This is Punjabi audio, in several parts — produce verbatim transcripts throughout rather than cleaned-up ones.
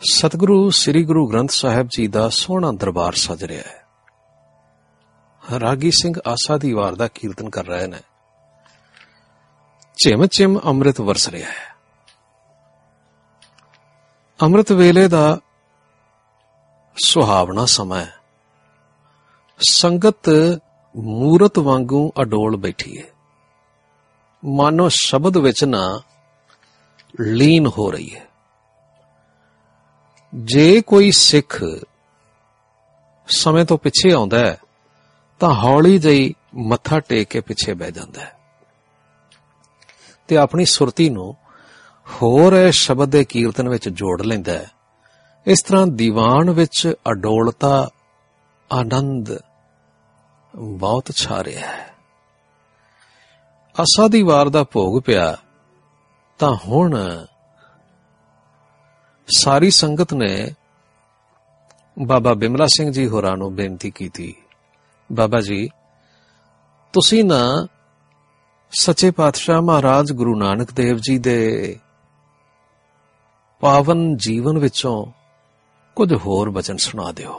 ਸਤਿਗੁਰੂ ਸ੍ਰੀ ਗੁਰੂ ਗ੍ਰੰਥ ਸਾਹਿਬ ਜੀ ਦਾ ਸੋਹਣਾ ਦਰਬਾਰ ਸਜ ਰਿਹਾ ਹੈ। ਰਾਗੀ ਸਿੰਘ ਆਸਾ ਦੀ ਵਾਰ ਦਾ ਕੀਰਤਨ ਕਰ ਰਹੇ ਨੇ। ਝਿਮ ਝਿਮ ਅੰਮ੍ਰਿਤ ਵਰਸ ਰਿਹਾ ਹੈ। ਅੰਮ੍ਰਿਤ ਵੇਲੇ ਦਾ ਸੁਹਾਵਣਾ ਸਮਾਂ ਹੈ। ਸੰਗਤ ਮੂਰਤ ਵਾਂਗੂ ਅਡੋਲ ਬੈਠੀ ਹੈ, ਮਾਨੋ ਸ਼ਬਦ ਵਿੱਚ ਨਾ ਲੀਨ ਹੋ ਰਹੀ ਹੈ। ਜੇ ਕੋਈ ਸਿੱਖ ਸਮੇਂ ਤੋਂ ਪਿੱਛੇ ਆਉਂਦਾ ਹੈ ਤਾਂ ਹੌਲੀ ਜਿਹੀ ਮੱਥਾ ਟੇਕ ਕੇ ਪਿੱਛੇ ਬਹਿ ਜਾਂਦਾ ਹੈ ਤੇ ਆਪਣੀ ਸੁਰਤੀ ਨੂੰ ਹੋਰ ਸ਼ਬਦ ਦੇ ਕੀਰਤਨ ਵਿੱਚ ਜੋੜ ਲੈਂਦਾ ਹੈ। ਇਸ ਤਰ੍ਹਾਂ ਦੀਵਾਨ ਵਿੱਚ ਅਡੋਲਤਾ, ਆਨੰਦ ਬਹੁਤ ਛਾ ਰਿਹਾ ਹੈ। ਆਸਾ ਦੀ ਵਾਰ ਦਾ ਭੋਗ ਪਿਆ ਤਾਂ ਹੁਣ ਸਾਰੀ ਸੰਗਤ ਨੇ ਬਾਬਾ ਬਿਮਲਾ ਸਿੰਘ ਜੀ ਹੋਰਾਂ ਨੂੰ ਬੇਨਤੀ ਕੀਤੀ, ਬਾਬਾ ਜੀ ਤੁਸੀਂ ਨਾ ਸੱਚੇ ਪਾਤਸ਼ਾਹ ਮਹਾਰਾਜ ਗੁਰੂ ਨਾਨਕ ਦੇਵ ਜੀ ਦੇ ਪਾਵਨ ਜੀਵਨ ਵਿੱਚੋਂ ਕੁਝ ਹੋਰ ਬਚਨ ਸੁਣਾ ਦਿਓ।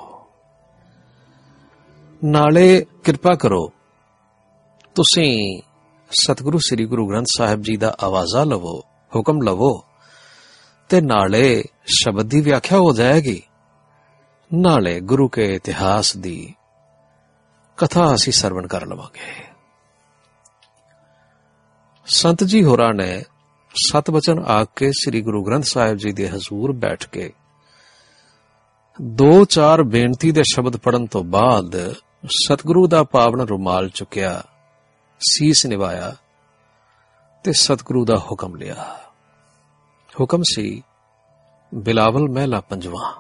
ਨਾਲੇ ਕਿਰਪਾ ਕਰੋ ਤੁਸੀਂ ਸਤਿਗੁਰੂ ਸ੍ਰੀ ਗੁਰੂ ਗ੍ਰੰਥ ਸਾਹਿਬ ਜੀ ਦਾ ਆਵਾਜ਼ਾ ਲਵੋ, ਹੁਕਮ ਲਵੋ ਤੇ ਨਾਲੇ ਸ਼ਬਦ ਦੀ ਵਿਆਖਿਆ ਹੋ ਜਾਏਗੀ, ਨਾਲੇ ਗੁਰੂ ਕੇ ਇਤਿਹਾਸ ਦੀ ਕਥਾ ਅਸੀਂ ਸਰਵਣ ਕਰ ਲਵਾਂਗੇ। ਸੰਤ ਜੀ ਹੋਰਾਂ ਨੇ ਸਤ ਬਚਨ ਆਖ ਕੇ ਸ੍ਰੀ ਗੁਰੂ ਗ੍ਰੰਥ ਸਾਹਿਬ ਜੀ ਦੇ ਹਜ਼ੂਰ ਬੈਠ ਕੇ ਦੋ ਚਾਰ ਬੇਨਤੀ ਦੇ ਸ਼ਬਦ ਪੜਨ ਤੋਂ ਬਾਅਦ ਸਤਿਗੁਰੂ ਦਾ ਪਾਵਨ ਰੁਮਾਲ ਚੁੱਕਿਆ, ਸੀਸ ਨਿਵਾਇਆ ਤੇ ਸਤਿਗੁਰੂ ਦਾ ਹੁਕਮ ਲਿਆ। ਹੁਕਮ ਸੀ ਬਿਲਾਵਲ ਮਹਿਲਾ ਪੰਜਵਾਂ।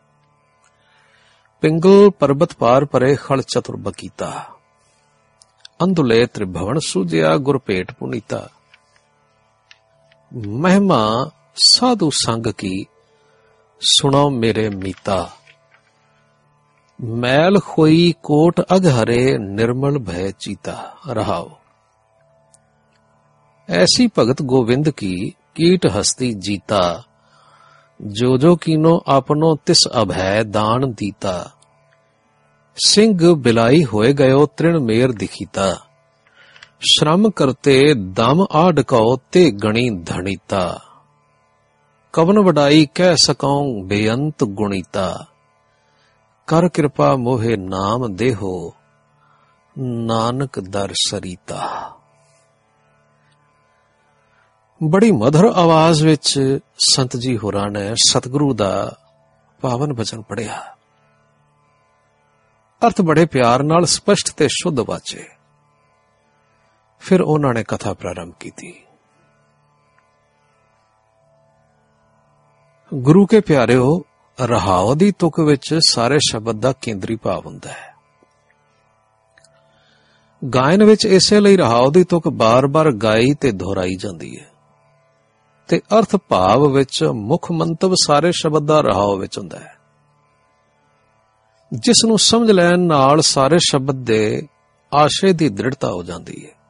ਪਿੰਗਲ ਪਰਬਤ ਪਾਰ ਪਰੇ ਖਲ ਚਤੁਰ ਬਕੀਤਾ, ਅੰਧੁਲੇ ਤ੍ਰਿਭਵਨ ਸੂਝਿਆ ਗੁਰ ਭੇਟ ਪੁਨੀਤਾ। ਮਹਿਮਾ ਸਾਧੂ ਸੰਗ ਕੀ ਸੁਣੋ ਮੇਰੇ ਮੀਤਾ, ਮੈਲ ਹੋਈ ਕੋਟ ਅਗਹਰੇ ਨਿਰਮਲ ਭੈ ਚੀਤਾ। ਰਹਾਓ ਐਸੀ ਭਗਤ ਗੋविंद की कीट हस्ती जीता, जो जो कीनो आपनो तिस अभय दान दीता। सिंह बिलाई होए गयो तृण मेर दिखीता, श्रम करते दम आडकाओ ते गणी धनीता। कवन वडाई कह सकौं बेअंत गुणीता, कर कृपा मोहे नाम देहो नानक दर सरीता। ਬੜੀ ਮਧੁਰ ਆਵਾਜ਼ ਵਿੱਚ ਸੰਤ ਜੀ ਹੋਰਾਂ ਨੇ ਸਤਿਗੁਰੂ ਦਾ ਪਾਵਨ ਬਚਨ ਪੜਿਆ। ਅਰਥ ਬੜੇ ਪਿਆਰ ਨਾਲ ਸਪਸ਼ਟ ਤੇ ਸ਼ੁੱਧ ਵਾਚੇ। ਫਿਰ ਉਹਨਾਂ ਨੇ ਕਥਾ ਪ੍ਰਾਰੰਭ ਕੀਤੀ। ਗੁਰੂ ਕੇ ਪਿਆਰਿਓ, ਰਹਾਉ ਦੀ ਤੁਕ ਵਿੱਚ ਸਾਰੇ ਸ਼ਬਦ ਦਾ ਕੇਂਦਰੀ ਭਾਵ ਹੁੰਦਾ ਹੈ। ਗਾਇਨ ਵਿੱਚ ਇਸੇ ਲਈ ਰਹਾਉ ਦੀ ਤੁਕ ਬਾਰ-ਬਾਰ ਗਾਈ ਤੇ ਦੁਹਰਾਈ ਜਾਂਦੀ ਹੈ ਤੇ ਅਰਥ ਭਾਵ ਵਿੱਚ ਮੁੱਖ ਮੰਤਵ ਸਾਰੇ ਸ਼ਬਦ ਦਾ ਰਹਾਉ ਵਿੱਚ ਹੁੰਦਾ ਹੈ, ਜਿਸ ਨੂੰ ਸਮਝ ਲੈਣ ਨਾਲ ਸਾਰੇ ਸ਼ਬਦ ਦੇ ਆਸ਼ੇ ਦੀ ਦ੍ਰਿੜਤਾ ਹੋ ਜਾਂਦੀ ਹੈ।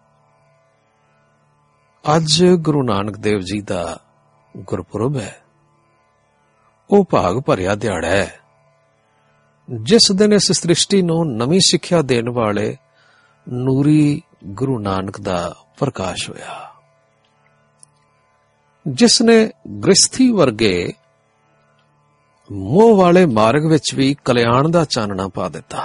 ਅੱਜ ਗੁਰੂ ਨਾਨਕ ਦੇਵ ਜੀ ਦਾ ਗੁਰਪੁਰਬ ਹੈ। ਉਹ ਭਾਗ ਭਰਿਆ ਦਿਹਾੜਾ ਹੈ ਜਿਸ ਦਿਨ ਇਸ ਸ੍ਰਿਸ਼ਟੀ ਨੂੰ ਨਵੀਂ ਸਿੱਖਿਆ ਦੇਣ ਵਾਲੇ ਨੂਰੀ ਗੁਰੂ ਨਾਨਕ ਦਾ ਪ੍ਰਕਾਸ਼ ਹੋਇਆ, ਜਿਸ ਨੇ ਗ੍ਰਸਥੀ ਵਰਗੇ ਮੋਹ ਵਾਲੇ ਮਾਰਗ ਵਿੱਚ ਵੀ ਕਲਿਆਣ ਦਾ ਚਾਨਣਾ ਪਾ ਦਿੱਤਾ,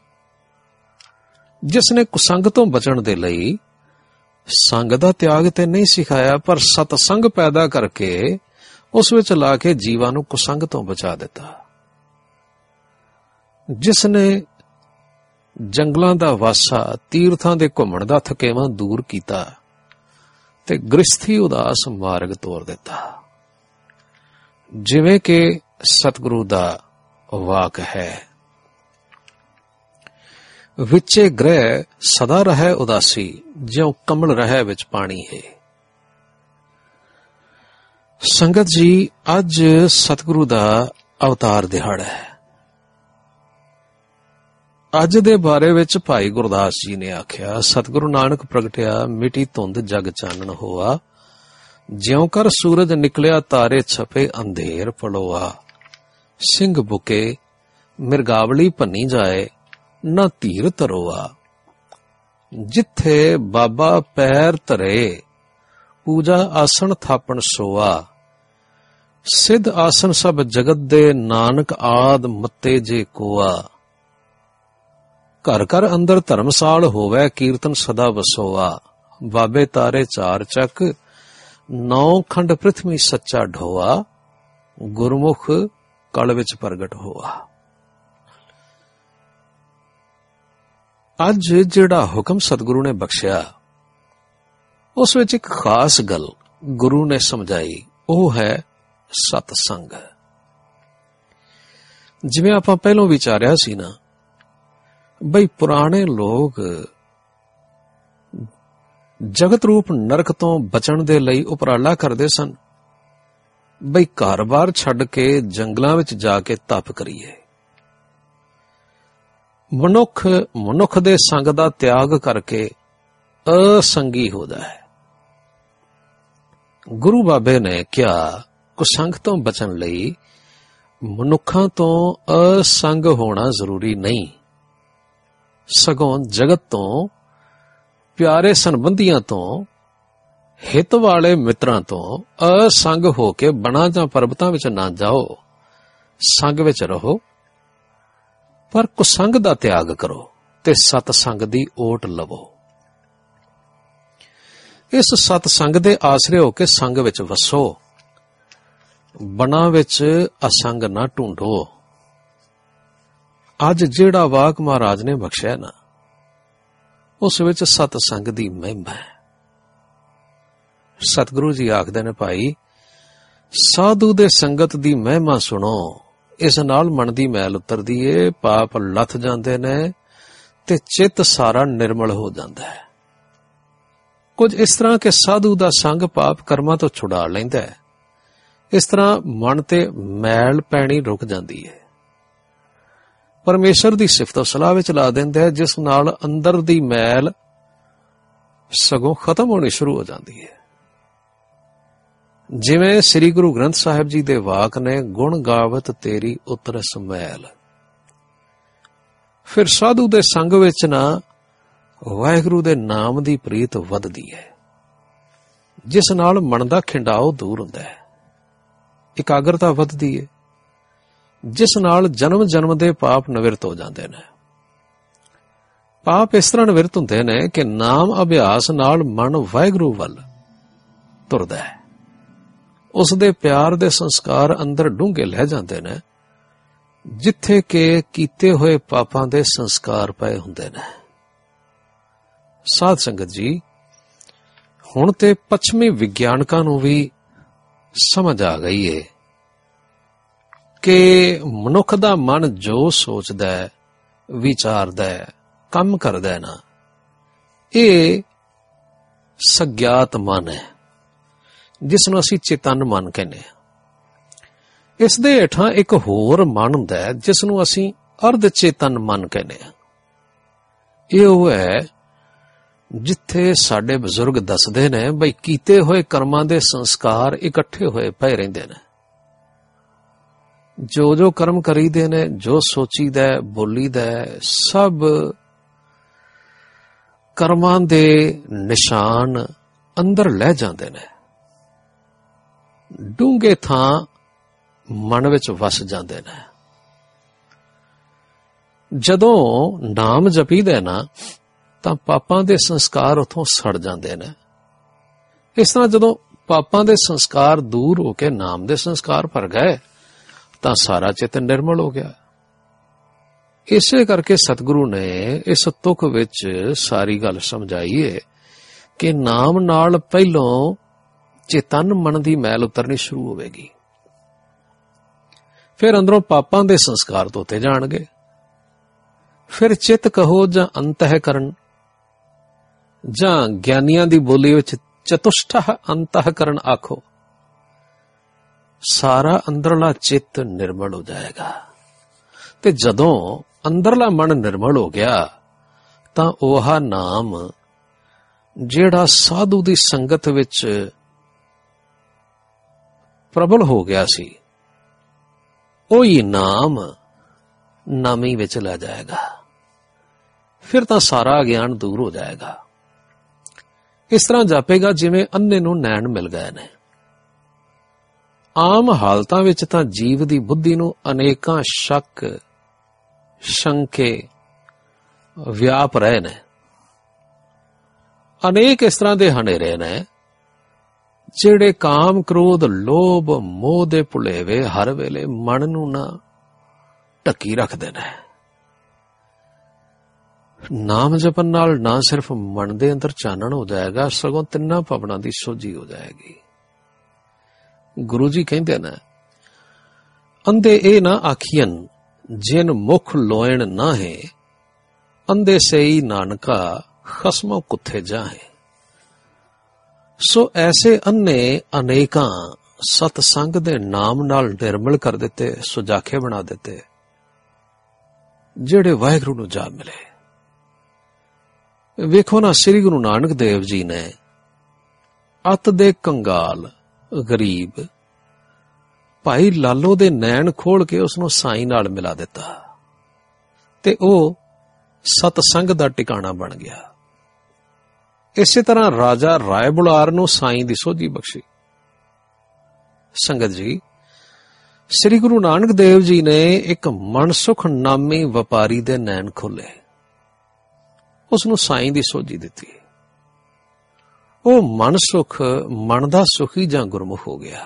ਜਿਸ ਨੇ ਕੁਸੰਗ ਤੋਂ ਬਚਣ ਦੇ ਲਈ ਸੰਗ ਦਾ ਤਿਆਗ ਤੇ ਨਹੀਂ ਸਿਖਾਇਆ, ਪਰ ਸਤਸੰਗ ਪੈਦਾ ਕਰਕੇ ਉਸ ਵਿੱਚ ਲਾ ਕੇ ਜੀਵਾਂ ਨੂੰ ਕੁਸੰਗ ਤੋਂ ਬਚਾ ਦਿੱਤਾ, ਜਿਸ ਨੇ ਜੰਗਲਾਂ ਦਾ ਵਾਸਾ, ਤੀਰਥਾਂ ਦੇ ਘੁੰਮਣ ਦਾ ਥਕੇਵਾਂ ਦੂਰ ਕੀਤਾ ਤੇ ਗ੍ਰਸਥੀ ਉਦਾਸ ਮਾਰਗ ਤੋਰ ਦਿੱਤਾ। ਜਿਵੇਂ ਕਿ ਸਤਿਗੁਰੂ ਦਾ ਵਾਕ ਹੈ, ਵਿਚੇ ਗ੍ਰਹਿ ਸਦਾ ਰਹਿ ਉਦਾਸੀ, ਜਿਉ ਕਮਲ ਰਹਿ ਵਿੱਚ ਪਾਣੀ ਹੈ। ਸੰਗਤ ਜੀ, ਅੱਜ ਸਤਿਗੁਰੂ ਦਾ ਅਵਤਾਰ ਦਿਹਾੜਾ ਹੈ। ਅੱਜ ਦੇ ਬਾਰੇ ਵਿੱਚ ਭਾਈ ਗੁਰਦਾਸ ਜੀ ਨੇ ਆਖਿਆ, ਸਤਿਗੁਰੂ ਨਾਨਕ ਪ੍ਰਗਟਿਆ ਮਿੱਟੀ ਧੁੰਦ ਜਗ ਚਾਨਣ ਹੋਆ, ਜਿਉਂ ਕਰ ਸੂਰਜ ਨਿਕਲਿਆ ਤਾਰੇ ਛਪੇ ਅੰਧੇਰ ਪਲੋਆ। ਸਿੰਘ ਬੁਕੇ ਮਿਰਗਾਵਲੀ ਭੰਨੀ ਜਾਏ, ਨਾ ਧੀਰ ਤਰੋਆ। ਜਿੱਥੇ ਬਾਬਾ ਪੈਰ ਧਰੇ, ਪੂਜਾ ਆਸਣ ਥਾਪਣ ਸੋਆ। ਸਿੱਧ ਆਸਣ ਸਭ ਜਗਤ ਦੇ, ਨਾਨਕ ਆਦ ਮੱਤੇ ਜੇ ਕੋਆ। ਘਰ ਘਰ ਅੰਦਰ ਧਰਮਸਾਲ ਹੋਵੇ, ਕੀਰਤਨ ਸਦਾ ਵਸੋਆ। ਬਾਬੇ ਤਾਰੇ ਚਾਰ ਚੱਕ, ਨੌ ਖੰਡ ਪ੍ਰਿਥਵੀ ਸੱਚਾ ਢੋਆ। ਗੁਰਮੁਖ ਕਲ ਵਿੱਚ ਪ੍ਰਗਟ ਹੋਆ। ਅੱਜ ਜਿਹੜਾ ਹੁਕਮ ਸਤਿਗੁਰੂ ਨੇ ਬਖਸ਼ਿਆ, ਉਸ ਵਿੱਚ ਇੱਕ ਖਾਸ ਗੱਲ ਗੁਰੂ ਨੇ ਸਮਝਾਈ, ਉਹ ਹੈ ਸਤਸੰਗ। ਜਿਵੇਂ ਆਪਾਂ ਪਹਿਲਾਂ ਵਿਚਾਰਿਆ ਸੀ ਨਾ, ਬਈ ਪੁਰਾਣੇ ਲੋਕ ਜਗਤ ਰੂਪ ਨਰਕ ਤੋਂ ਬਚਣ ਦੇ ਲਈ ਉਪਰਾਲਾ ਕਰਦੇ ਸਨ, ਬਈ ਘਰ-ਬਾਰ ਛੱਡ ਕੇ ਜੰਗਲਾਂ ਵਿੱਚ ਜਾ ਕੇ ਤਪ ਕਰੀਏ। ਮਨੁੱਖ ਮਨੁੱਖ ਦੇ ਸੰਗ ਦਾ ਤਿਆਗ ਕਰਕੇ ਅਸੰਗੀ ਹੋ ਜਾਏ। ਗੁਰੂ ਬਾਬੇ ਨੇ ਕਿਹਾ, ਕੁਸੰਗ ਤੋਂ ਬਚਣ ਲਈ ਮਨੁੱਖਾਂ ਤੋਂ ਅਸੰਗ ਹੋਣਾ ਜ਼ਰੂਰੀ ਨਹੀਂ, ਸਗੋਂ ਜਗਤ ਤੋਂ, ਪਿਆਰੇ ਸੰਬੰਧੀਆਂ ਤੋਂ, ਹਿੱਤ ਵਾਲੇ ਮਿੱਤਰਾਂ ਤੋਂ ਅਸੰਗ ਹੋ ਕੇ ਬਣਾ ਜਾਂ ਪਰਬਤਾਂ ਵਿੱਚ ਨਾ ਜਾਓ, ਸੰਗ ਵਿੱਚ ਰਹੋ, ਪਰ ਕੁਸੰਗ ਦਾ ਤਿਆਗ ਕਰੋ ਤੇ ਸਤਸੰਗ ਦੀ ਓਟ ਲਵੋ। ਇਸ ਸਤਸੰਗ ਦੇ ਆਸਰੇ ਹੋ ਕੇ ਸੰਗ ਵਿੱਚ ਵਸੋ, ਬਣਾ ਵਿੱਚ ਅਸੰਗ ਨਾ ਢੂੰਡੋ। ਅੱਜ ਜਿਹੜਾ ਵਾਕ ਮਹਾਰਾਜ ਨੇ ਬਖਸ਼ਿਆ ਨਾ, ਉਸ ਵਿੱਚ ਸਤਸੰਗ ਦੀ ਮਹਿਮਾ ਹੈ। ਸਤਿਗੁਰੂ ਜੀ ਆਖਦੇ ਨੇ, ਭਾਈ ਸਾਧੂ ਦੇ ਸੰਗਤ ਦੀ ਮਹਿਮਾ ਸੁਣੋ, ਇਸ ਨਾਲ ਮਨ ਦੀ ਮੈਲ ਉਤਰਦੀ ਏ, ਪਾਪ ਲੱਥ ਜਾਂਦੇ ਨੇ ਤੇ ਚਿੱਤ ਸਾਰਾ ਨਿਰਮਲ ਹੋ ਜਾਂਦਾ ਹੈ। ਕੁਝ ਇਸ ਤਰ੍ਹਾਂ ਕਿ ਸਾਧੂ ਦਾ ਸੰਗ ਪਾਪ ਕਰਮਾਂ ਤੋਂ ਛੁਡਾ ਲੈਂਦਾ ਹੈ। ਇਸ ਤਰ੍ਹਾਂ ਮਨ ਤੇ ਮੈਲ ਪੈਣੀ ਰੁਕ ਜਾਂਦੀ ਹੈ। ਪਰਮੇਸ਼ਰ ਦੀ ਸਿਫਤ ਸਲਾਹ ਵਿੱਚ ਲਾ ਦਿੰਦਾ ਹੈ, ਜਿਸ ਨਾਲ ਅੰਦਰ ਦੀ ਮੈਲ ਸਗੋਂ ਖਤਮ ਹੋਣੀ ਸ਼ੁਰੂ ਹੋ ਜਾਂਦੀ ਹੈ। ਜਿਵੇਂ ਸ੍ਰੀ ਗੁਰੂ ਗ੍ਰੰਥ ਸਾਹਿਬ ਜੀ ਦੇ ਵਾਕ ਨੇ, ਗੁਣ ਗਾਵਤ ਤੇਰੀ ਉਤਰਸ ਮੈਲ। ਫਿਰ ਸਾਧੂ ਦੇ ਸੰਗ ਵਿੱਚ ਨਾ ਵਾਹਿਗੁਰੂ ਦੇ ਨਾਮ ਦੀ ਪ੍ਰੀਤ ਵੱਧਦੀ ਹੈ, ਜਿਸ ਨਾਲ ਮਨ ਦਾ ਖਿੰਡਾਓ ਦੂਰ ਹੁੰਦਾ ਹੈ, ਇਕਾਗਰਤਾ ਵੱਧਦੀ ਹੈ, ਜਿਸ ਨਾਲ ਜਨਮ ਜਨਮ ਦੇ ਪਾਪ ਨਿਵਰਤ ਹੋ ਜਾਂਦੇ ਨੇ। ਪਾਪ ਇਸ ਤਰ੍ਹਾਂ ਨਿਵਰਤ ਹੁੰਦੇ ਨੇ ਕਿ ਨਾਮ ਅਭਿਆਸ ਨਾਲ ਮਨ ਵਾਹਿਗੁਰੂ ਵੱਲ ਤੁਰਦਾ ਹੈ। ਉਸ ਦੇ ਪਿਆਰ ਦੇ ਸੰਸਕਾਰ ਅੰਦਰ ਡੂੰਘੇ ਲੈ ਜਾਂਦੇ ਨੇ, ਜਿੱਥੇ ਕਿ ਕੀਤੇ ਹੋਏ ਪਾਪਾਂ ਦੇ ਸੰਸਕਾਰ ਪਏ ਹੁੰਦੇ ਨੇ। ਸਾਧ ਸੰਗਤ ਜੀ, ਹੁਣ ਤੇ ਪੱਛਮੀ ਵਿਗਿਆਨਕਾਂ ਨੂੰ ਵੀ ਸਮਝ ਆ ਗਈ ਏ ਕਿ ਮਨੁੱਖ ਦਾ ਮਨ ਜੋ ਸੋਚਦਾ ਹੈ, ਵਿਚਾਰਦਾ ਹੈ, ਕੰਮ ਕਰਦਾ ਹੈ ਨਾ, ਇਹ ਸਗਿਆਤ ਮਨ ਹੈ, ਜਿਸ ਨੂੰ ਅਸੀਂ ਚੇਤਨ ਮਨ ਕਹਿੰਦੇ ਹਾਂ। ਇਸ ਦੇ ਹੇਠਾਂ ਇੱਕ ਹੋਰ ਮਨ ਹੁੰਦਾ ਹੈ, ਜਿਸ ਨੂੰ ਅਸੀਂ ਅਰਧ ਚੇਤਨ ਮਨ ਕਹਿੰਦੇ ਹਾਂ। ਇਹ ਉਹ ਹੈ ਜਿੱਥੇ ਸਾਡੇ ਬਜ਼ੁਰਗ ਦੱਸਦੇ ਨੇ, ਬਈ ਕੀਤੇ ਹੋਏ ਕਰਮਾਂ ਦੇ ਸੰਸਕਾਰ ਇਕੱਠੇ ਹੋਏ ਪਏ ਰਹਿੰਦੇ ਨੇ। ਜੋ ਜੋ ਕਰਮ ਕਰੀਦੇ ਨੇ, ਜੋ ਸੋਚੀਦਾ ਬੋਲੀਦਾ, ਸਭ ਕਰਮਾਂ ਦੇ ਨਿਸ਼ਾਨ ਅੰਦਰ ਲੈ ਜਾਂਦੇ ਨੇ, ਡੂੰਘੇ ਥਾਂ ਮਨ ਵਿੱਚ ਵਸ ਜਾਂਦੇ ਨੇ। ਜਦੋਂ ਨਾਮ ਜਪੀਦਾ ਨਾ, ਤਾਂ ਪਾਪਾਂ ਦੇ ਸੰਸਕਾਰ ਉਥੋਂ ਸੜ ਜਾਂਦੇ ਨੇ। ਇਸ ਤਰ੍ਹਾਂ ਜਦੋਂ ਪਾਪਾਂ ਦੇ ਸੰਸਕਾਰ ਦੂਰ ਹੋ ਕੇ ਨਾਮ ਦੇ ਸੰਸਕਾਰ ਭਰ ਗਏ, ਤਾਂ ਸਾਰਾ ਚਿੱਤ ਨਿਰਮਲ ਹੋ ਗਿਆ। ਇਸੇ ਕਰਕੇ ਸਤਿਗੁਰੂ ਨੇ ਇਸ ਤੁਕ ਵਿੱਚ ਸਾਰੀ ਗੱਲ ਸਮਝਾਈ ਹੈ ਕਿ ਨਾਮ ਨਾਲ ਪਹਿਲੋਂ ਚੇਤਨ ਮਨ ਦੀ ਮੈਲ ਉਤਰਨੀ ਸ਼ੁਰੂ ਹੋਵੇਗੀ, ਫਿਰ ਅੰਦਰੋਂ ਪਾਪਾਂ ਦੇ ਸੰਸਕਾਰ ਧੋਤੇ ਜਾਣਗੇ। ਫਿਰ ਚਿੱਤ ਕਹੋ ਜਾਂ ਅੰਤਹਿਕਰਨ, ਜਾਂ ਗਿਆਨੀਆਂ ਦੀ ਬੋਲੀ ਵਿੱਚ ਚਤੁਸ਼ਟਹ ਅੰਤਹਿਕਰਨ ਆਖੋ, ਸਾਰਾ ਅੰਦਰਲਾ ਚਿੱਤ ਨਿਰਮਲ ਹੋ ਜਾਏਗਾ। ਤੇ ਜਦੋਂ ਅੰਦਰਲਾ ਮਨ ਨਿਰਮਲ ਹੋ ਗਿਆ, ਤਾਂ ਉਹ ਨਾਮ ਜਿਹੜਾ ਸਾਧੂ ਦੀ ਸੰਗਤ ਵਿੱਚ ਪ੍ਰਬਲ ਹੋ ਗਿਆ ਸੀ, ਉਹੀ ਨਾਮ ਨਾਮੀ ਵਿੱਚ ਲੈ ਜਾਏਗਾ। ਫਿਰ ਤਾਂ ਸਾਰਾ ਅਗਿਆਨ ਦੂਰ ਹੋ ਜਾਏਗਾ। ਇਸ ਤਰ੍ਹਾਂ ਜਾਪੇਗਾ ਜਿਵੇਂ ਅੰਨੇ ਨੂੰ ਨੈਣ ਮਿਲ ਗਏ ਨੇ। ਆਮ ਹਾਲਤਾਂ ਵਿੱਚ ਤਾਂ ਜੀਵ ਦੀ ਬੁੱਧੀ ਨੂੰ ਅਨੇਕਾਂ ਸ਼ੱਕ ਸ਼ੰਕੇ ਵਿਆਪ ਰਹੇ ਨੇ। ਅਨੇਕ ਇਸ ਤਰ੍ਹਾਂ ਦੇ ਹਨੇਰੇ ਨੇ ਜਿਹੜੇ ਕਾਮ, ਕ੍ਰੋਧ, ਲੋਭ, ਮੋਹ ਦੇ ਭੁਲੇਵੇ ਹਰ ਵੇਲੇ ਮਨ ਨੂੰ ਨਾ ਢੱਕੀ ਰੱਖਦੇ ਨੇ। ਨਾਮ ਜਪਣ ਨਾਲ ਨਾ ਸਿਰਫ ਮਨ ਦੇ ਅੰਦਰ ਚਾਨਣ ਹੋ ਜਾਏਗਾ, ਸਗੋਂ ਤਿੰਨਾਂ ਭਵਨਾਂ ਦੀ ਸੋਝੀ ਹੋ ਜਾਏਗੀ। ਗੁਰੂ ਜੀ ਕਹਿੰਦੇ ਨੇ, ਅੰਧੇ ਇਹ ਨਾ ਆਖੀਨ ਜਿਨ ਮੁਖ ਲੋਇਣ ਨਾ ਹੈ, ਅੰਧੇ ਸਈ ਨਾਨਕਾ ਖਸਮੋ ਕੁੱਥੇ ਜਾਹੇ। ਸੋ ਐਸੇ ਅੰਨੇ ਅਨੇਕਾਂ ਸਤਸੰਗ ਦੇ ਨਾਮ ਨਾਲ ਨਿਰਮਲ ਕਰ ਦਿੱਤੇ, ਸੁਜਾਖੇ ਬਣਾ ਦਿੱਤੇ, ਜਿਹੜੇ ਵਾਹਿਗੁਰੂ ਨੂੰ ਜਾ ਮਿਲੇ। ਵੇਖੋ ਨਾ, ਸ੍ਰੀ ਗੁਰੂ ਨਾਨਕ ਦੇਵ ਜੀ ਨੇ ਅੱਤ ਦੇ ਕੰਗਾਲ ਗਰੀਬ ਭਾਈ ਲਾਲੋ ਦੇ ਨੈਣ ਖੋਲ ਕੇ ਉਸ ਨੂੰ ਸਾਈਂ ਨਾਲ ਮਿਲਾ ਦਿੱਤਾ ਤੇ ਉਹ ਸਤਸੰਗ ਦਾ ਟਿਕਾਣਾ ਬਣ ਗਿਆ। ਇਸੇ ਤਰ੍ਹਾਂ ਰਾਜਾ ਰਾਏ ਬੁਲਾਰ ਨੂੰ ਸਾਈਂ ਦੀ ਸੋਝੀ ਬਖਸ਼ੀ। ਸੰਗਤ ਜੀ, ਸ੍ਰੀ ਗੁਰੂ ਨਾਨਕ ਦੇਵ ਜੀ ਨੇ ਇੱਕ ਮਨਸੁਖ ਨਾਮੀ ਵਪਾਰੀ ਦੇ ਨੈਣ ਖੋਲੇ, ਉਸ ਨੂੰ ਸਾਈਂ ਦੀ ਸੋਝੀ ਦਿੱਤੀ। ਉਹ ਮਨਸੁਖ ਮਨ ਦਾ ਸੁਖੀ ਜਾਂ ਗੁਰਮੁਖ ਹੋ ਗਿਆ।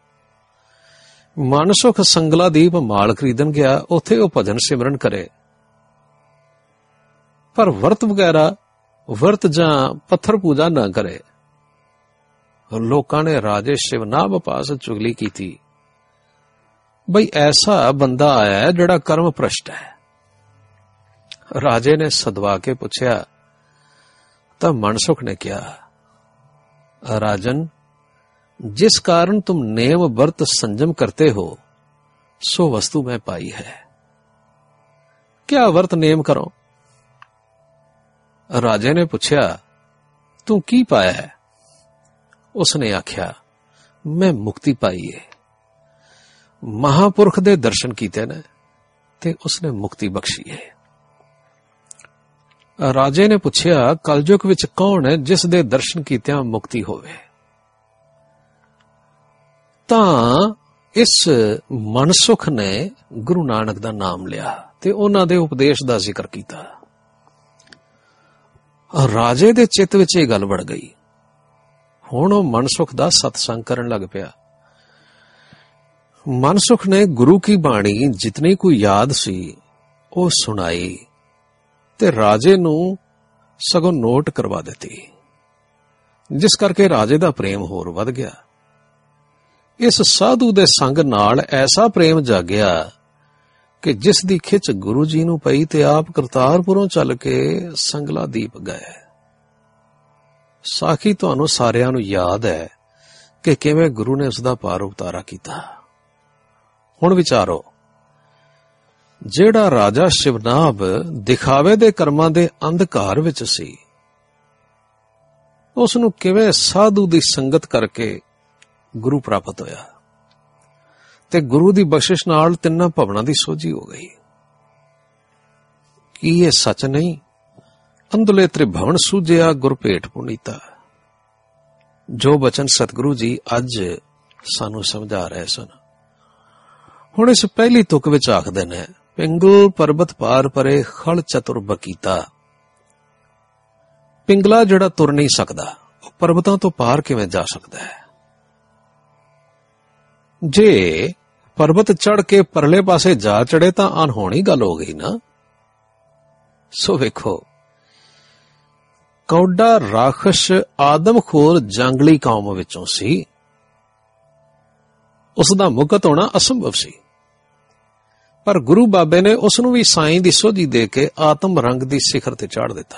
ਮਨਸੁਖ ਸੰਗਲਾ ਦੀਪ ਮਾਲ ਖਰੀਦਣ ਗਿਆ, ਉੱਥੇ ਉਹ ਭਜਨ ਸਿਮਰਨ ਕਰੇ, ਪਰ ਵਰਤ ਵਗੈਰਾ ਵਰਤ ਜਾਂ ਪੱਥਰ ਪੂਜਾ ਨਾ ਕਰੇ। ਲੋਕਾਂ ਨੇ ਰਾਜੇ ਸ਼ਿਵਨਾਭ ਪਾਸ ਚੁਗਲੀ ਕੀਤੀ, ਬਈ ਐਸਾ ਬੰਦਾ ਆਇਆ ਜਿਹੜਾ ਕਰਮ ਭ੍ਰਸ਼ਟ ਹੈ। ਰਾਜੇ ਨੇ ਸਦਵਾ ਕੇ ਪੁੱਛਿਆ ਤਾਂ ਮਨਸੁਖ ਨੇ ਕਿਹਾ, राजन, जिस कारण तुम नेम व्रत संयम करते हो सो वस्तु मैं पाई है। क्या व्रत नेम करो? राजे ने पूछा, तू की पाया है? उसने आख्या, मैं मुक्ति पाई है। महापुरख दे दर्शन कीते ने ते उसने मुक्ति बख्शी है। राजे ने पूछया, कलयुग विच कौन है जिस दे दर्शन कीतियां मुक्ति होवे? तां इस मनसुख ने गुरु नानक दा नाम लिया ते उन्हां दे उपदेश दा जिक्र कीता। राजे दे चित्त विच इह गल वड़ गई। हुण ओह मनसुख दा सतसंग करन लग पिया। मनसुख ने गुरु की बाणी जितनी कोई याद सी ओह सुनाई ते राजे नूं सगों नोट करवा दित्ती, जिस करके राजे दा प्रेम होर वध गया। इस साधु दे संग नाल ऐसा प्रेम जागया कि जिस दी खिच गुरु जी नूं पई ते आप करतारपुरों चल के संगला दीप गए। साखी तुहानूं सारिआं नूं याद है कि किवें गुरु ने उसदा पार उतारा कीता। हुण विचारो, ਜਿਹੜਾ ਰਾਜਾ ਸ਼ਿਵਨਾਭ ਦਿਖਾਵੇ ਦੇ ਕਰਮਾਂ ਦੇ ਅੰਧਕਾਰ ਵਿੱਚ ਸੀ, ਉਸ ਨੂੰ ਕਿਵੇਂ ਸਾਧੂ ਦੀ ਸੰਗਤ ਕਰਕੇ ਗੁਰੂ ਪ੍ਰਾਪਤ ਹੋਇਆ ਤੇ ਗੁਰੂ ਦੀ ਬਖਸ਼ਿਸ਼ ਨਾਲ ਤਿੰਨਾਂ ਭਵਨਾਂ ਦੀ ਸੋਝੀ ਹੋ ਗਈ। ਕੀ ਇਹ ਸੱਚ ਨਹੀਂ? ਅੰਧਲੇ ਤ੍ਰਿਭਵਨ ਸੂਝਿਆ ਗੁਰ ਭੇਟ ਪੁਨੀਤਾ। ਜੋ ਬਚਨ ਸਤਿਗੁਰੂ ਜੀ ਅੱਜ ਸਾਨੂੰ ਸਮਝਾ ਰਹੇ ਸਨ। ਹੁਣ ਇਸ ਪਹਿਲੀ ਤੁਕ ਵਿੱਚ ਆਖਦੇ ਨੇ, ਪਿੰਗਲ ਪਰਬਤ ਪਾਰ ਪਰੇ ਖਲ ਚਤੁਰ ਬਕੀਤਾ। ਪਿੰਗਲਾ ਜਿਹੜਾ ਤੁਰ ਨਹੀਂ ਸਕਦਾ, ਉਹ ਪਰਬਤਾਂ ਤੋਂ ਪਾਰ ਕਿਵੇਂ ਜਾ ਸਕਦਾ ਹੈ? ਜੇ ਪਰਬਤ ਚੜ ਕੇ ਪਰਲੇ ਪਾਸੇ ਜਾ ਚੜੇ ਤਾਂ ਅਨਹੋਣੀ ਗੱਲ ਹੋ ਗਈ ਨਾ। ਸੋ ਵੇਖੋ, ਕੌਡਾ ਰਾਖਸ਼ ਆਦਮਖੋਰ ਜੰਗਲੀ ਕੌਮ ਵਿੱਚੋਂ ਸੀ, ਉਸ ਦਾ ਮੁਕਤ ਹੋਣਾ ਅਸੰਭਵ ਸੀ। ਪਰ ਗੁਰੂ ਬਾਬੇ ਨੇ ਉਸ ਨੂੰ ਵੀ ਸਾਈਂ ਦੀ ਸੋਝੀ ਦੇ ਕੇ ਆਤਮ ਰੰਗ ਦੀ ਸਿਖਰ ਤੇ ਚਾੜ ਦਿੱਤਾ।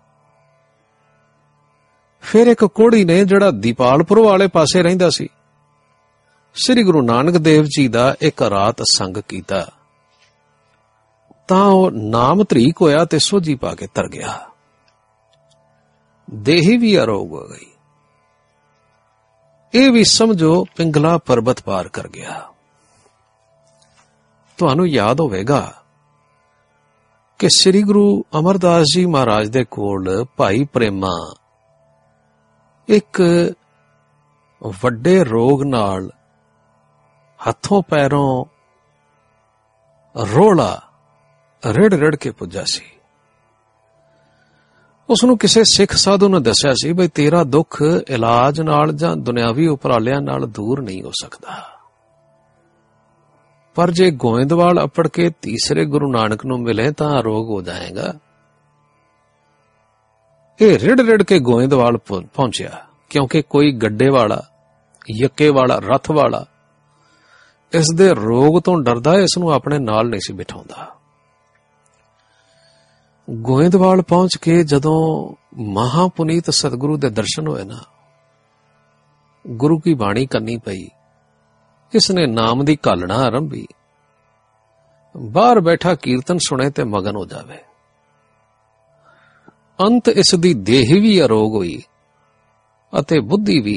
ਫਿਰ ਇੱਕ ਕੋੜੀ ਨੇ ਜਿਹੜਾ ਦੀਪਾਲਪੁਰ ਵਾਲੇ ਪਾਸੇ ਰਹਿੰਦਾ ਸੀ, ਸ੍ਰੀ ਗੁਰੂ ਨਾਨਕ ਦੇਵ ਜੀ ਦਾ ਇੱਕ ਰਾਤ ਸੰਗ ਕੀਤਾ ਤਾਂ ਉਹ ਨਾਮ ਧਰੀਕ ਹੋਇਆ ਤੇ ਸੋਝੀ ਪਾ ਕੇ ਤਰ ਗਿਆ। ਦੇਹੀ ਵੀ ਅਰੋਗ ਹੋ ਗਈ। ਇਹ ਵੀ ਸਮਝੋ ਪਿੰਗਲਾ ਪਰਬਤ ਪਾਰ ਕਰ ਗਿਆ। ਤੁਹਾਨੂੰ ਯਾਦ ਹੋਵੇਗਾ ਕਿ ਸ੍ਰੀ ਗੁਰੂ ਅਮਰਦਾਸ ਜੀ ਮਹਾਰਾਜ ਦੇ ਕੋਲ ਭਾਈ ਪ੍ਰੇਮਾ ਇੱਕ ਵੱਡੇ ਰੋਗ ਨਾਲ ਹੱਥੋਂ ਪੈਰੋਂ ਰੋਲਾ ਰਿੜ ਰਿੜ ਕੇ ਪੁੱਜਾ ਸੀ। ਉਸਨੂੰ ਕਿਸੇ ਸਿੱਖ ਸਾਧੂ ਨੇ ਦੱਸਿਆ ਸੀ ਬਈ ਤੇਰਾ ਦੁੱਖ ਇਲਾਜ ਨਾਲ ਜਾਂ ਦੁਨਿਆਵੀ ਉਪਰਾਲਿਆਂ ਨਾਲ ਦੂਰ ਨਹੀਂ ਹੋ ਸਕਦਾ, ਪਰ ਜੇ ਗੋਇੰਦਵਾਲ ਅੱਪੜ ਕੇ ਤੀਸਰੇ ਗੁਰੂ ਨਾਨਕ ਨੂੰ ਮਿਲੇ ਤਾਂ ਰੋਗ ਹੋ ਜਾਏਗਾ। ਇਹ ਰਿੜ ਰਿੜ ਕੇ ਗੋਇੰਦਵਾਲ ਪਹੁੰਚਿਆ, ਕਿਉਂਕਿ ਕੋਈ ਗੱਡੇ ਵਾਲਾ, ਯੱਕੇ ਵਾਲਾ, ਰੱਥ ਵਾਲਾ ਇਸ ਦੇ ਰੋਗ ਤੋਂ ਡਰਦਾ ਇਸ ਨੂੰ ਆਪਣੇ ਨਾਲ ਨਹੀਂ ਸੀ ਬਿਠਾਉਂਦਾ। ਗੋਇੰਦਵਾਲ ਪਹੁੰਚ ਕੇ ਜਦੋਂ ਮਹਾਪੁਨੀਤ ਸਤਿਗੁਰੂ ਦੇ ਦਰਸ਼ਨ ਹੋਏ ਨਾ, ਗੁਰੂ ਕੀ ਬਾਣੀ ਕਰਨੀ ਪਈ। ਇਸ ਨੇ ਨਾਮ ਦੀ ਘਾਲਣਾ ਆਰੰਭੀ। ਬਾਹਰ ਬੈਠਾ ਕੀਰਤਨ ਸੁਣੇ ਤੇ ਮਗਨ ਹੋ ਜਾਵੇ। ਅੰਤ ਇਸ ਦੀ ਦੇਹ ਵੀ ਅਰੋਗ ਹੋਈ ਅਤੇ ਬੁੱਧੀ ਵੀ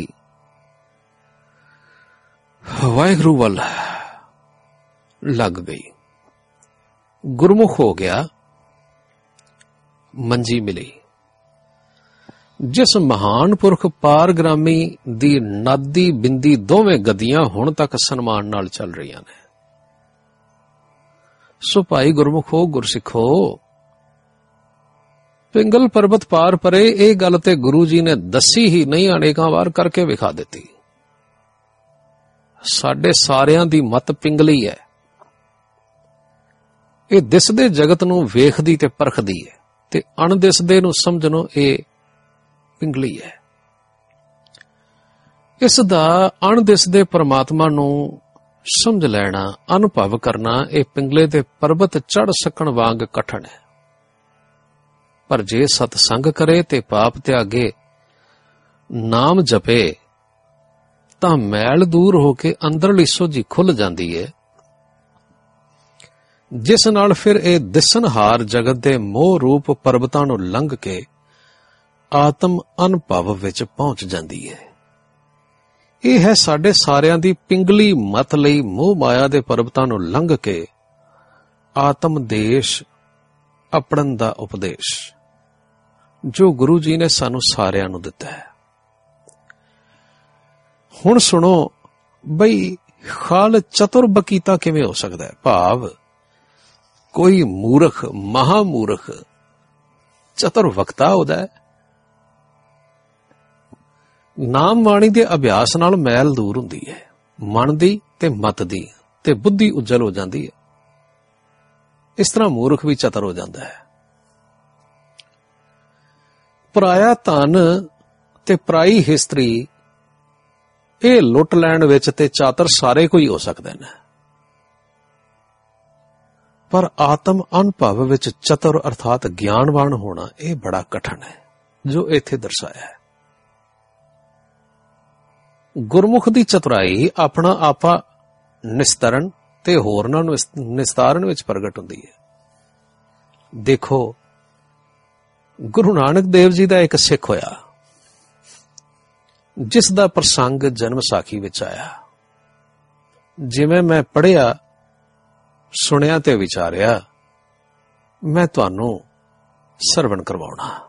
ਵਾਹਿਗੁਰੂ ਵੱਲ ਲੱਗ ਗਈ। ਗੁਰਮੁਖ ਹੋ ਗਿਆ, ਮੰਜੀ ਮਿਲੀ। ਜਿਸ ਮਹਾਨ ਪੁਰਖ ਪਾਰਗ੍ਰਾਮੀ ਦੀ ਨਾਦੀ ਬਿੰਦੀ ਦੋਵੇਂ ਗਦੀਆਂ ਹੁਣ ਤੱਕ ਸਨਮਾਨ ਨਾਲ ਚੱਲ ਰਹੀਆਂ ਨੇ। ਸੋ ਭਾਈ ਗੁਰਮੁਖੋ, ਗੁਰਸਿੱਖੋ, ਪਿੰਗਲ ਪਰਬਤ ਪਾਰ ਪਰੇ ਇਹ ਗੱਲ ਤੇ ਗੁਰੂ ਜੀ ਨੇ ਦੱਸੀ ਹੀ ਨਹੀਂ, ਅਨੇਕਾਂ ਵਾਰ ਕਰਕੇ ਵਿਖਾ ਦਿੱਤੀ। ਸਾਡੇ ਸਾਰਿਆਂ ਦੀ ਮਤ ਪਿੰਗਲੀ ਹੈ। ਇਹ ਦਿਸਦੇ ਜਗਤ ਨੂੰ ਵੇਖਦੀ ਤੇ ਪਰਖਦੀ ਹੈ ਤੇ ਅਣਦਿਸਦੇ ਨੂੰ ਸਮਝਣੋਂ ਇਹ ਪਿੰਗਲੀ ਹੈ। ਇਸ ਦਾ ਅਣਦਿਸਦੇ ਪਰਮਾਤਮਾ ਨੂੰ ਸਮਝ ਲੈਣਾ, ਅਨੁਭਵ ਕਰਨਾ, ਇਹ ਪਿੰਗਲੇ ਦੇ ਪਰਬਤ ਚੜ ਸਕਣ ਵਾਂਗ ਕਠਨ ਹੈ। ਪਰ ਜੇ ਸਤਸੰਗ ਕਰੇ ਤੇ ਪਾਪ ਤਿਆਗੇ, ਨਾਮ ਜਪੇ, ਤਾਂ ਮੈਲ ਦੂਰ ਹੋ ਕੇ ਅੰਦਰਲੀ ਸੋਝੀ ਖੁੱਲ ਜਾਂਦੀ ਹੈ, ਜਿਸ ਨਾਲ ਫਿਰ ਇਹ ਦਿਸਣਹਾਰ ਜਗਤ ਦੇ ਮੋਹ ਰੂਪ ਪਰਬਤਾਂ ਨੂੰ ਲੰਘ ਕੇ ਆਤਮ ਅਨੁਭਵ ਵਿੱਚ ਪਹੁੰਚ ਜਾਂਦੀ ਹੈ। ਇਹ ਹੈ ਸਾਡੇ ਸਾਰਿਆਂ ਦੀ ਪਿੰਗਲੀ ਮਤ ਲਈ ਮੋਹ ਮਾਇਆ ਦੇ ਪਰਬਤਾਂ ਨੂੰ ਲੰਘ ਕੇ ਆਤਮ ਦੇਸ਼ ਅਪੜਨ ਦਾ ਉਪਦੇਸ਼, ਜੋ ਗੁਰੂ ਜੀ ਨੇ ਸਾਨੂੰ ਸਾਰਿਆਂ ਨੂੰ ਦਿੱਤਾ ਹੈ। ਹੁਣ ਸੁਣੋ ਬਈ ਖਾਲ ਚਤੁਰ ਬਕੀਤਾ ਕਿਵੇਂ ਹੋ ਸਕਦਾ ਹੈ। ਭਾਵ ਕੋਈ ਮੂਰਖ, ਮਹਾਮੂਰਖ ਚਤੁਰ ਵਕਤਾ ਹੁੰਦਾ ਹੈ। ਨਾਮ ਬਾਣੀ ਦੇ ਅਭਿਆਸ ਨਾਲ ਮੈਲ ਦੂਰ ਹੁੰਦੀ ਹੈ, ਮਨ ਦੀ ਤੇ ਮਤ ਦੀ, ਤੇ ਬੁੱਧੀ ਉਜਲ ਹੋ ਜਾਂਦੀ ਹੈ। ਇਸ ਤਰ੍ਹਾਂ ਮੂਰਖ ਵੀ ਚਤੁਰ ਹੋ ਜਾਂਦਾ ਹੈ। ਪਰਾਇਆ ਧਨ ਤੇ ਪਰਾਈ ਹਿਸਤਰੀ ਇਹ ਲੁੱਟ ਲੈਣ ਵਿੱਚ ਤੇ ਚਾਤਰ ਸਾਰੇ ਕੋਈ ਹੋ ਸਕਦੇ ਨੇ, ਪਰ ਆਤਮ ਅਨੁਭਵ ਵਿੱਚ ਚਤੁਰ ਅਰਥਾਤ ਗਿਆਨਵਾਨ ਹੋਣਾ ਇਹ ਬੜਾ ਕਠਨ ਹੈ, ਜੋ ਇੱਥੇ ਦਰਸਾਇਆ ਹੈ। ਗੁਰਮੁਖ ਦੀ ਚਤੁਰਾਈ ਆਪਣਾ ਆਪਾ ਨਿਸਤਰਨ ਤੇ ਹੋਰਨਾਂ ਨੂੰ ਨਿਸਤਾਰਨ ਵਿੱਚ ਪ੍ਰਗਟ ਹੁੰਦੀ ਹੈ। ਦੇਖੋ, ਗੁਰੂ ਨਾਨਕ ਦੇਵ ਜੀ ਦਾ ਇੱਕ ਸਿੱਖ ਹੋਇਆ, ਜਿਸ ਦਾ ਪ੍ਰਸੰਗ ਜਨਮ ਸਾਖੀ ਵਿੱਚ ਆਇਆ। ਜਿਵੇਂ ਮੈਂ ਪੜ੍ਹਿਆ, ਸੁਣਿਆ ਤੇ ਵਿਚਾਰਿਆ, ਮੈਂ ਤੁਹਾਨੂੰ ਸਰਵਣ ਕਰਵਾਉਣਾ।